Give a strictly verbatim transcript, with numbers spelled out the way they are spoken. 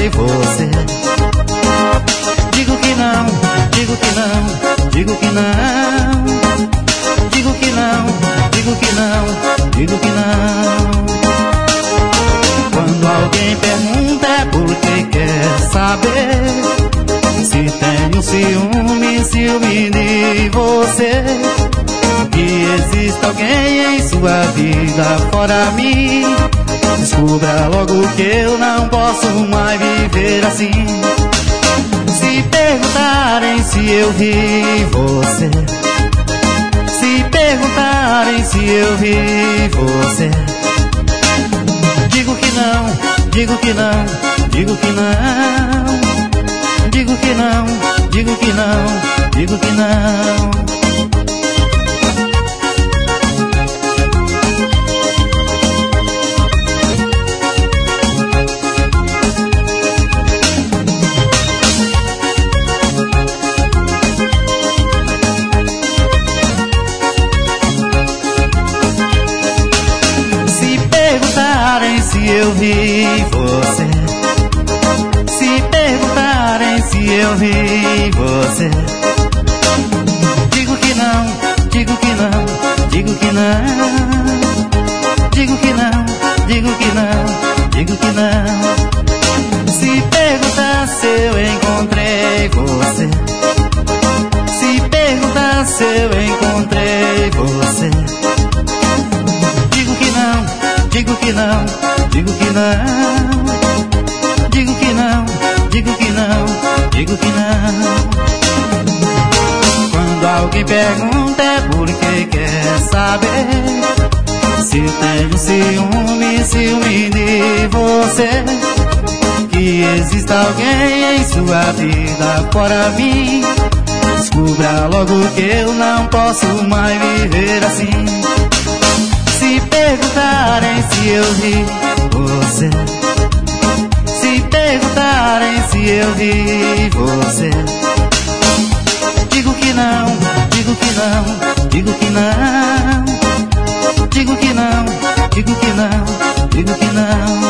encontrei você. Digo que não, digo que não, digo que não. Digo que não, digo que não, digo que não. Quando alguém pergunta é porque quer saber se tenho ciúme, ciúme de você. Que existe alguém em sua vida fora mim. Descubra logo que eu não posso mais viver assim. Se perguntarem se eu vi você, se perguntarem se eu vi você, digo que não, digo que não, digo que não. Digo que não, digo que não, digo que não. Se eu vi você, se perguntarem se eu vi você, digo que não, digo que não, digo que não. Digo que não, digo que não, digo que não. Se perguntar se eu encontrei você, se perguntar se eu encontrei você, digo que não, digo que não, digo que não. Digo que não, digo que não, digo que não. Quando alguém pergunta é porque quer saber se tenho ciúme, ciúme de você. Que existe alguém em sua vida fora mim. Descubra logo que eu não posso mais viver assim. Se perguntarem se eu vi você, se perguntarem se eu vi você, digo que não, digo que não, digo que não. Digo que não, digo que não, digo que não.